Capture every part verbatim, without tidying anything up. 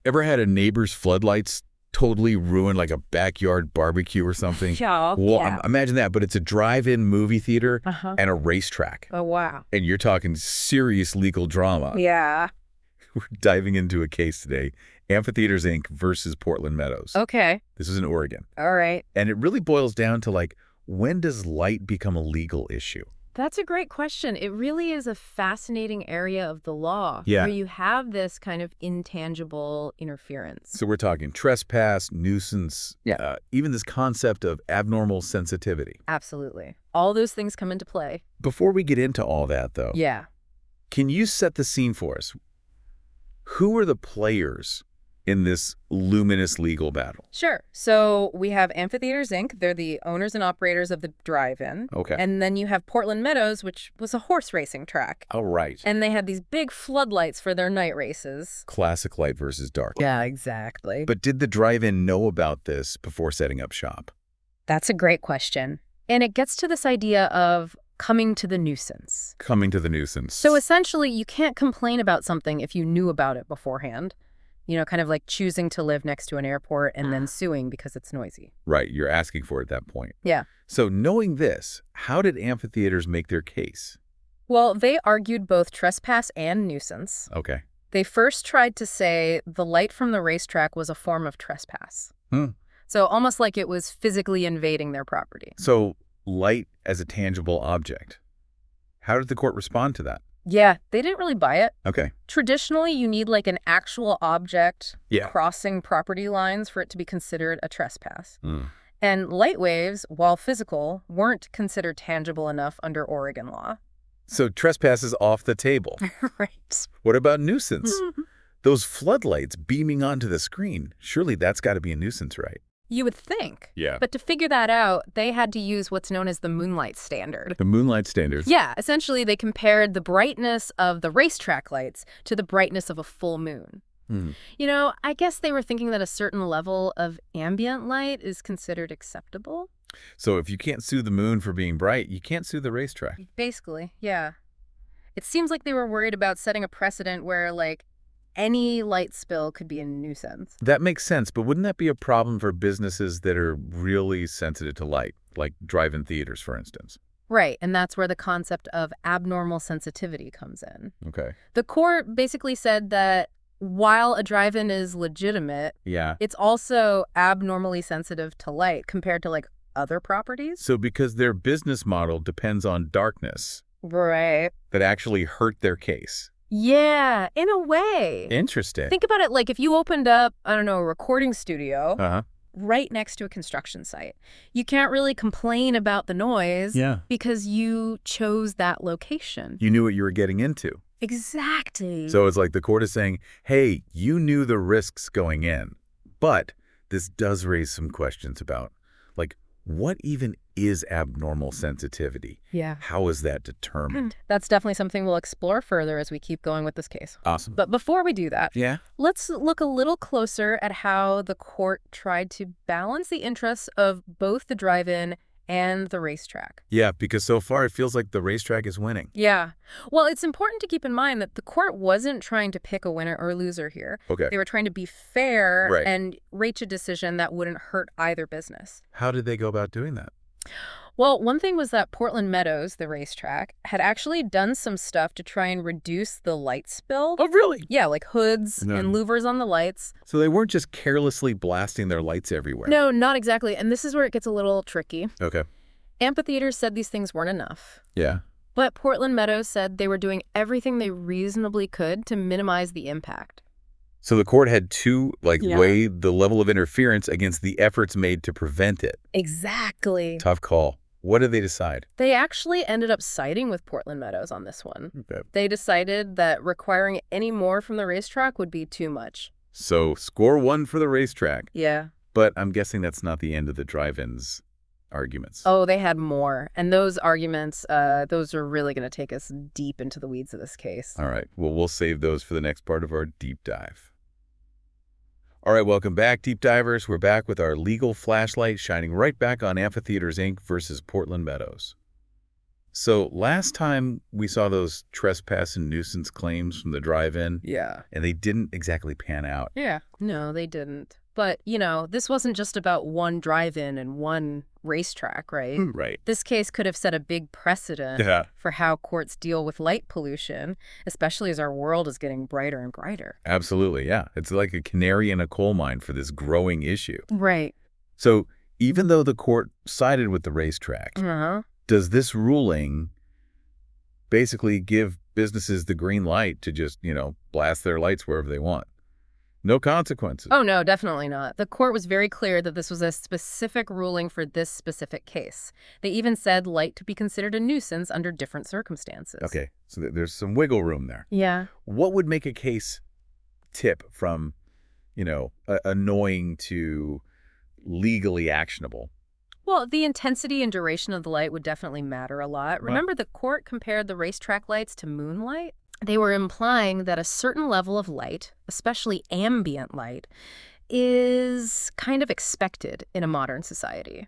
Ever had a neighbor's floodlights totally ruin like a backyard barbecue or something? Yeah. Well, yeah. im- imagine that, but it's a drive-in movie theater Uh-huh. and a racetrack. Oh, wow. And you're talking serious legal drama. Yeah. We're diving into a case today, Amphitheaters, Incorporated versus Portland Meadows. Okay. This is in Oregon. All right. And it really boils down to, like, when does light become a legal issue? That's a great question. It really is a fascinating area of the law Yeah. where you have this kind of intangible interference. So we're talking trespass, nuisance, Yeah. uh, even this concept of abnormal sensitivity. Absolutely. All those things come into play. Before we get into all that, though, Yeah. can you set the scene for us? Who are the players in this luminous legal battle? Sure. So we have Amphitheaters, Incorporated. They're the owners and operators of the drive-in. Okay. And then you have Portland Meadows, which was a horse racing track. All right. And they had these big floodlights for their night races. Classic light versus dark. Yeah, exactly. But did the drive-in know about this before setting up shop? That's a great question. And it gets to this idea of coming to the nuisance. Coming to the nuisance. So essentially, you can't complain about something if you knew about it beforehand. You know, kind of like choosing to live next to an airport and then suing because it's noisy. Right, you're asking for it at that point. Yeah. So knowing this, how did amphitheaters make their case? Well, they argued both trespass and nuisance. Okay. They first tried to say the light from the racetrack was a form of trespass. Hmm. So almost like it was physically invading their property. So light as a tangible object. How did the court respond to that? Yeah, they didn't really buy it. Okay. Traditionally, you need like an actual object Yeah. crossing property lines for it to be considered a trespass. Mm. And light waves, while physical, weren't considered tangible enough under Oregon law. So trespass is off the table. Right. What about nuisance? Those floodlights beaming onto the screen. Surely that's got to be a nuisance, right? You would think. Yeah. But to figure that out, they had to use what's known as the moonlight standard. The moonlight standards. Yeah, essentially they compared the brightness of the racetrack lights to the brightness of a full moon. Hmm. You know, I guess they were thinking that a certain level of ambient light is considered acceptable. So if you can't sue the moon for being bright, you can't sue the racetrack. Basically, yeah. It seems like they were worried about setting a precedent where, like, any light spill could be a nuisance. That makes sense, but wouldn't that be a problem for businesses that are really sensitive to light, like drive-in theaters, for instance? Right, and that's where the concept of abnormal sensitivity comes in. Okay. The court basically said that while a drive-in is legitimate, Yeah. it's also abnormally sensitive to light compared to, like, other properties. So because their business model depends on darkness, Right. that actually hurt their case. Yeah, in a way. Interesting. Think about it like if you opened up, I don't know, a recording studio Uh-huh. right next to a construction site. You can't really complain about the noise Yeah. because you chose that location. You knew what you were getting into. Exactly. So it's like the court is saying, hey, you knew the risks going in, but this does raise some questions about, like, what even is abnormal sensitivity? Yeah. How is that determined? That's definitely something we'll explore further as we keep going with this case. Awesome. But before we do that, Yeah. let's look a little closer at how the court tried to balance the interests of both the drive-in and the racetrack. Yeah, because so far it feels like the racetrack is winning. Yeah. Well, it's important to keep in mind that the court wasn't trying to pick a winner or loser here. Okay. They were trying to be fair Right. and reach a decision that wouldn't hurt either business. How did they go about doing that? Well, one thing was that Portland Meadows, the racetrack, had actually done some stuff to try and reduce the light spill. Oh, really? Yeah, like hoods No. and louvers on the lights. So they weren't just carelessly blasting their lights everywhere. No, not exactly. And this is where it gets a little tricky. Okay. Amphitheaters said these things weren't enough. Yeah. But Portland Meadows said they were doing everything they reasonably could to minimize the impact. So the court had to, like, Yeah. weigh the level of interference against the efforts made to prevent it. Exactly. Tough call. What did they decide? They actually ended up siding with Portland Meadows on this one. Okay. They decided that requiring any more from the racetrack would be too much. So score one for the racetrack. Yeah. But I'm guessing that's not the end of the drive-ins arguments. Oh, they had more. And those arguments, uh, those are really going to take us deep into the weeds of this case. All right. Well, we'll save those for the next part of our deep dive. All right, welcome back, Deep Divers. We're back with our legal flashlight shining right back on Amphitheaters, Incorporated versus Portland Meadows. So last time we saw those trespass and nuisance claims from the drive-in, Yeah. and they didn't exactly pan out. Yeah. No, they didn't. But, you know, this wasn't just about one drive-in and one racetrack, right? Right. This case could have set a big precedent Yeah. for how courts deal with light pollution, especially as our world is getting brighter and brighter. Absolutely, yeah. It's like a canary in a coal mine for this growing issue. Right. So even though the court sided with the racetrack, Uh-huh. does this ruling basically give businesses the green light to just, you know, blast their lights wherever they want? No consequences. Oh, no, definitely not. The court was very clear that this was a specific ruling for this specific case. They even said light to be considered a nuisance under different circumstances. Okay, so th- there's some wiggle room there. Yeah. What would make a case tip from, you know, a- annoying to legally actionable? Well, the intensity and duration of the light would definitely matter a lot. Right. Remember, the court compared the racetrack lights to moonlight? They were implying that a certain level of light, especially ambient light, is kind of expected in a modern society.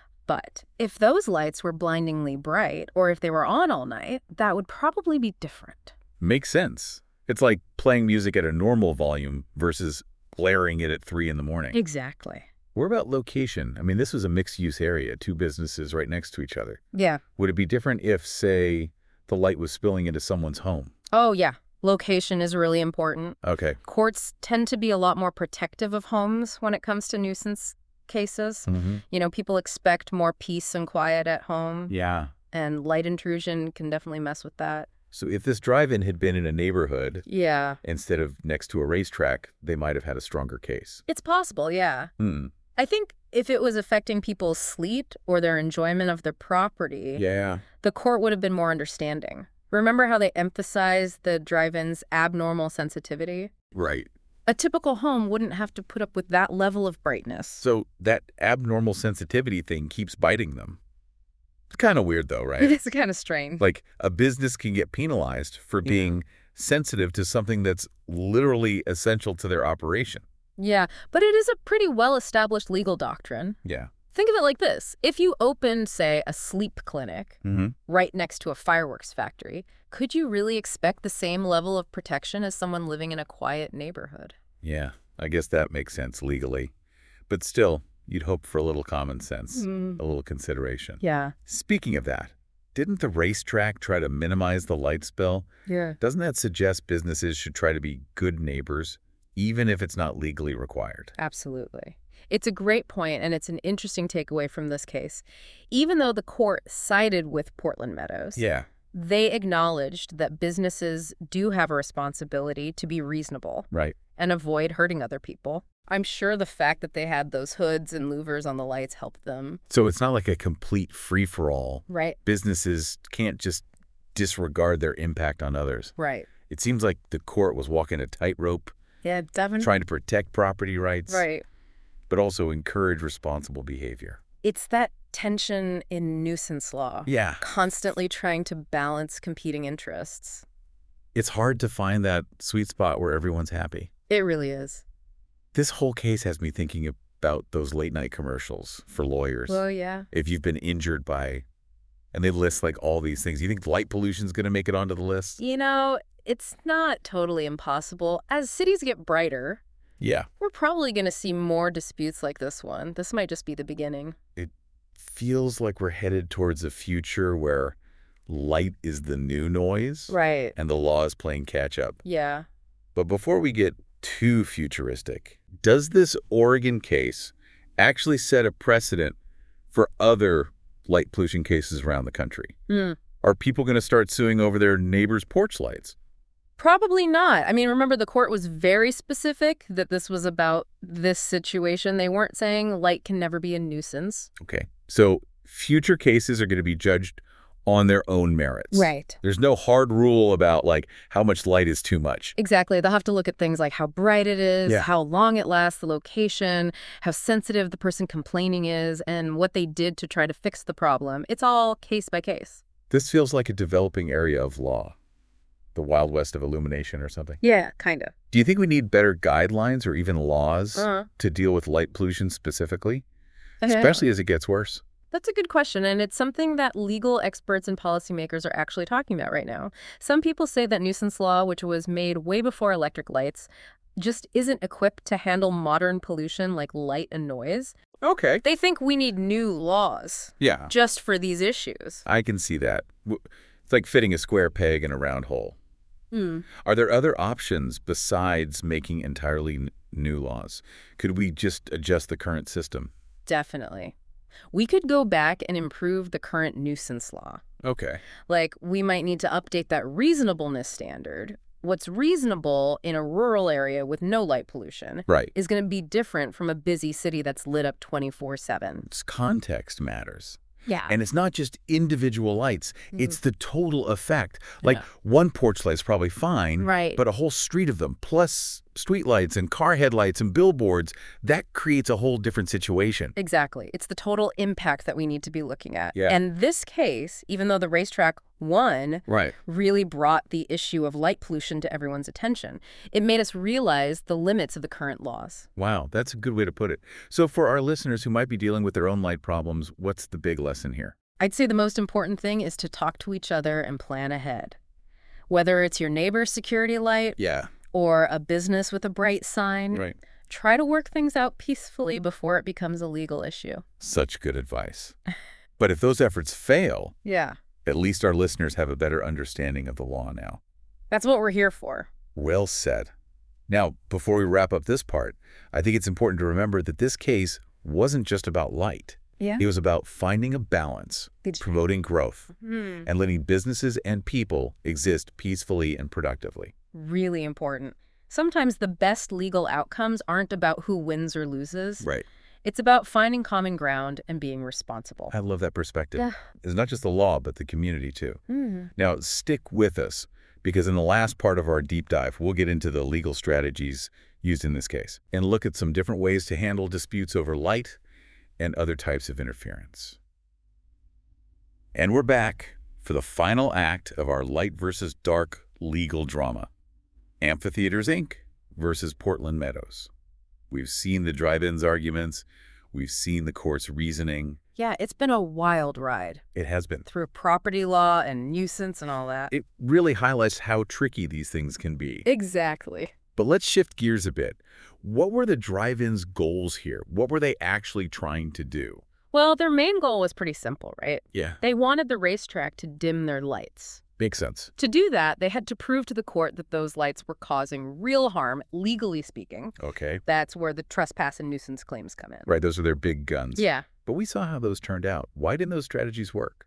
But if those lights were blindingly bright, or if they were on all night, that would probably be different. Makes sense. It's like playing music at a normal volume versus blaring it at three in the morning. Exactly. What about location? I mean, this was a mixed-use area, two businesses right next to each other. Yeah. Would it be different if, say, the light was spilling into someone's home? Oh, yeah. Location is really important. Okay. Courts tend to be a lot more protective of homes when it comes to nuisance cases. Mm-hmm. You know, people expect more peace and quiet at home, Yeah. and light intrusion can definitely mess with that. So if this drive-in had been in a neighborhood Yeah. instead of next to a racetrack, they might have had a stronger case. It's possible, yeah. Hmm. I think if it was affecting people's sleep or their enjoyment of their property, Yeah. the court would have been more understanding. Remember how they emphasized the drive-in's abnormal sensitivity? Right. A typical home wouldn't have to put up with that level of brightness. So that abnormal sensitivity thing keeps biting them. It's kind of weird, though, right? It's kind of strange. Like, a business can get penalized for Yeah. being sensitive to something that's literally essential to their operation. Yeah, but it is a pretty well-established legal doctrine. Yeah. Think of it like this. If you opened, say, a sleep clinic Mm-hmm. right next to a fireworks factory, could you really expect the same level of protection as someone living in a quiet neighborhood? Yeah, I guess that makes sense legally. But still, you'd hope for a little common sense, Mm. a little consideration. Yeah. Speaking of that, didn't the racetrack try to minimize the light spill? Yeah. Doesn't that suggest businesses should try to be good neighbors, even if it's not legally required? Absolutely. It's a great point, and it's an interesting takeaway from this case. Even though the court sided with Portland Meadows, Yeah. they acknowledged that businesses do have a responsibility to be reasonable Right. and avoid hurting other people. I'm sure the fact that they had those hoods and louvers on the lights helped them. So it's not like a complete free-for-all. Right. Businesses can't just disregard their impact on others. Right. It seems like the court was walking a tightrope, Yeah, definitely. trying to protect property rights, Right. but also encourage responsible behavior. It's that tension in nuisance law. Yeah. Constantly trying to balance competing interests. It's hard to find that sweet spot where everyone's happy. It really is. This whole case has me thinking about those late night commercials for lawyers. Well, yeah. If you've been injured by, and they list like all these things, you think light pollution's going to make it onto the list? You know, it's not totally impossible. As cities get brighter, Yeah. we're probably going to see more disputes like this one. This might just be the beginning. It feels like we're headed towards a future where light is the new noise Right. and the law is playing catch up. Yeah. But before we get too futuristic, does this Oregon case actually set a precedent for other light pollution cases around the country? Hmm. Are people going to start suing over their neighbors' porch lights? Probably not. I mean, remember, the court was very specific that this was about this situation. They weren't saying light can never be a nuisance. Okay. So future cases are going to be judged on their own merits. Right. There's no hard rule about like how much light is too much. Exactly. They'll have to look at things like how bright it is, Yeah. how long it lasts, the location, how sensitive the person complaining is, and what they did to try to fix the problem. It's all case by case. This feels like a developing area of law, the Wild West of illumination or something. Yeah, kind of. Do you think we need better guidelines or even laws Uh-huh. to deal with light pollution specifically, especially as it gets worse? That's a good question, and it's something that legal experts and policymakers are actually talking about right now. Some people say that nuisance law, which was made way before electric lights, just isn't equipped to handle modern pollution like light and noise. Okay. They think we need new laws Yeah, just for these issues. I can see that. W- It's like fitting a square peg in a round hole. Hmm. Are there other options besides making entirely n- new laws? Could we just adjust the current system? Definitely. We could go back and improve the current nuisance law. Okay. Like, we might need to update that reasonableness standard. What's reasonable in a rural area with no light pollution Right. is going to be different from a busy city that's lit up twenty-four seven. It's context matters. Yeah. And it's not just individual lights, it's the total effect. Like Yeah. one porch light's probably fine, Right. but a whole street of them, plus street lights and car headlights and billboards, that creates a whole different situation. Exactly. It's the total impact that we need to be looking at. Yeah. And this case, even though the racetrack won, Right. really brought the issue of light pollution to everyone's attention. It made us realize the limits of the current laws. Wow, that's a good way to put it. So for our listeners who might be dealing with their own light problems, what's the big lesson here? I'd say the most important thing is to talk to each other and plan ahead. Whether it's your neighbor's security light Yeah. or a business with a bright sign, Right. try to work things out peacefully before it becomes a legal issue. Such good advice. But if those efforts fail, Yeah. at least our listeners have a better understanding of the law now. That's what we're here for. Well said. Now, before we wrap up this part, I think it's important to remember that this case wasn't just about light. Yeah. It was about finding a balance, promoting growth, Hmm. and letting businesses and people exist peacefully and productively. Really important. Sometimes the best legal outcomes aren't about who wins or loses. Right. It's about finding common ground and being responsible. I love that perspective. Yeah. It's not just the law, but the community, too. Hmm. Now, stick with us, because in the last part of our deep dive, we'll get into the legal strategies used in this case and look at some different ways to handle disputes over light and other types of interference. And we're back for the final act of our light versus dark legal drama. Amphitheaters, Incorporated versus Portland Meadows. We've seen the drive-ins arguments. We've seen the court's reasoning. Yeah, it's been a wild ride It has been. through property law and nuisance and all that. It really highlights how tricky these things can be. Exactly. But let's shift gears a bit. What were the drive-ins' goals here? What were they actually trying to do? Well, their main goal was pretty simple, right? Yeah, They wanted the racetrack to dim their lights. makes sense. To do that, they had to prove to the court that those lights were causing real harm, legally speaking. Okay. That's where the trespass and nuisance claims come in. Right, those are their big guns. Yeah. But we saw how those turned out. Why didn't those strategies work?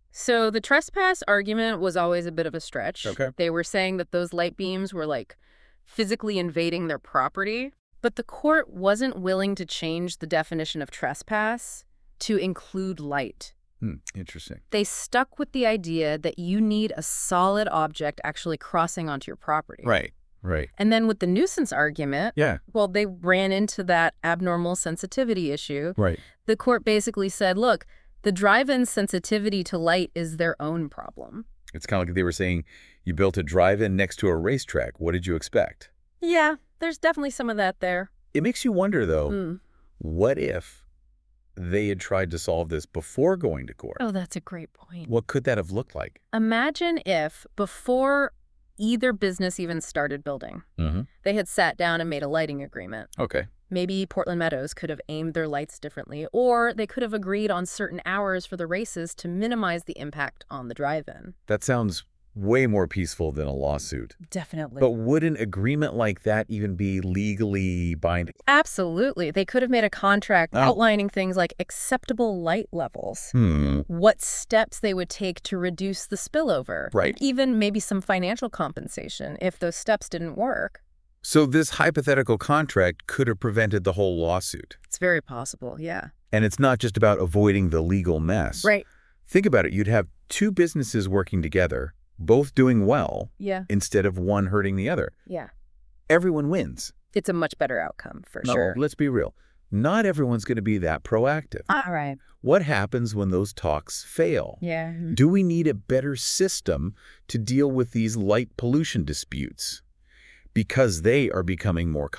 So the trespass argument was always a bit of a stretch. Okay. They were saying that those light beams were like physically invading their property. But the court wasn't willing to change the definition of trespass to include light. Hmm, interesting. They stuck with the idea that you need a solid object actually crossing onto your property. Right, right. And then with the nuisance argument, Yeah, well, they ran into that abnormal sensitivity issue. right. The court basically said, look, the drive-in sensitivity to light is their own problem. It's kind of like they were saying, you built a drive-in next to a racetrack. What did you expect? Yeah, there's definitely some of that there. It makes you wonder, though, Mm. what if they had tried to solve this before going to court? Oh, that's a great point. What could that have looked like? Imagine if before either business even started building, Mm-hmm. they had sat down and made a lighting agreement. Okay. Maybe Portland Meadows could have aimed their lights differently, or they could have agreed on certain hours for the races to minimize the impact on the drive-in. That sounds way more peaceful than a lawsuit. Definitely. But would an agreement like that even be legally binding? Absolutely. They could have made a contract Oh. outlining things like acceptable light levels, Hmm. what steps they would take to reduce the spillover, Right. even maybe some financial compensation if those steps didn't work. So this hypothetical contract could have prevented the whole lawsuit. It's very possible, yeah. And it's not just about avoiding the legal mess. Right. Think about it. You'd have two businesses working together, both doing well, Yeah. instead of one hurting the other. Yeah. Everyone wins. It's a much better outcome, for No, sure. let's be real. Not everyone's going to be that proactive. All right. What happens when those talks fail? Yeah. Do we need a better system to deal with these light pollution disputes? Because they are becoming more common.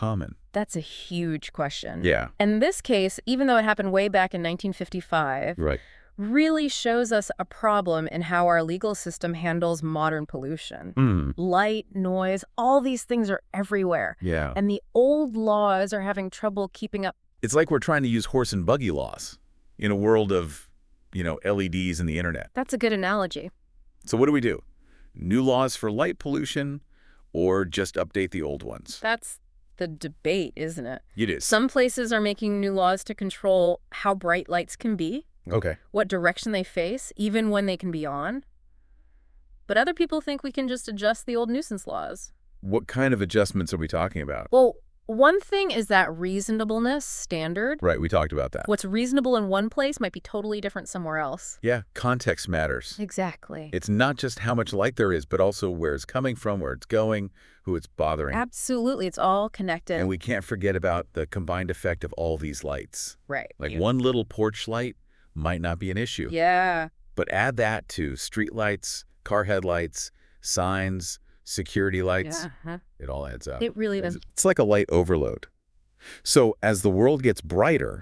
That's a huge question. Yeah. And this case, even though it happened way back in nineteen fifty-five, Right. really shows us a problem in how our legal system handles modern pollution. Mm. Light, noise, all these things are everywhere. Yeah. And the old laws are having trouble keeping up. It's like we're trying to use horse and buggy laws in a world of, you know, L E Ds and the internet. That's a good analogy. So what do we do? New laws for light pollution or just update the old ones? That's the debate, isn't it? It is. Some places are making new laws to control how bright lights can be, Okay. what direction they face, even when they can be on. But other people think we can just adjust the old nuisance laws. What kind of adjustments are we talking about? Well, one thing is that reasonableness standard. Right, we talked about that. What's reasonable in one place might be totally different somewhere else. Yeah, context matters. Exactly. It's not just how much light there is, but also where it's coming from, where it's going, who it's bothering. Absolutely. It's all connected. And we can't forget about the combined effect of all these lights. Right. Like Yeah. one little porch light might not be an issue. Yeah. But add that to street lights, car headlights, signs, security lights. Yeah. Huh. It all adds up. It really does. It's like a light overload. So as the world gets brighter,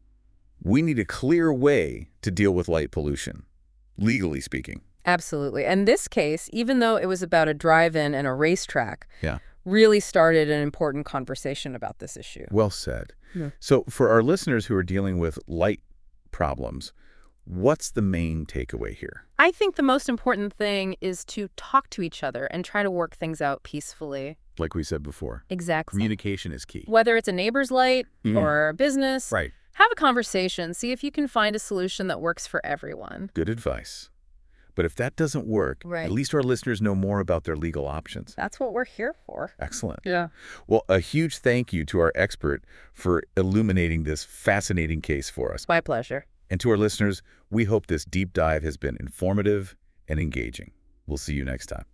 we need a clear way to deal with light pollution, legally speaking. Absolutely. And this case, even though it was about a drive-in and a racetrack, Yeah. really started an important conversation about this issue. Well said. Yeah. So for our listeners who are dealing with light problems, what's the main takeaway here? I think the most important thing is to talk to each other and try to work things out peacefully. Like we said before, Exactly. communication is key. Whether it's a neighbor's light Mhm. or a business, Right. have a conversation. See if you can find a solution that works for everyone. Good advice. But if that doesn't work, Right. at least our listeners know more about their legal options. That's what we're here for. Excellent. Yeah. Well, a huge thank you to our expert for illuminating this fascinating case for us. My pleasure. And to our listeners, we hope this deep dive has been informative and engaging. We'll see you next time.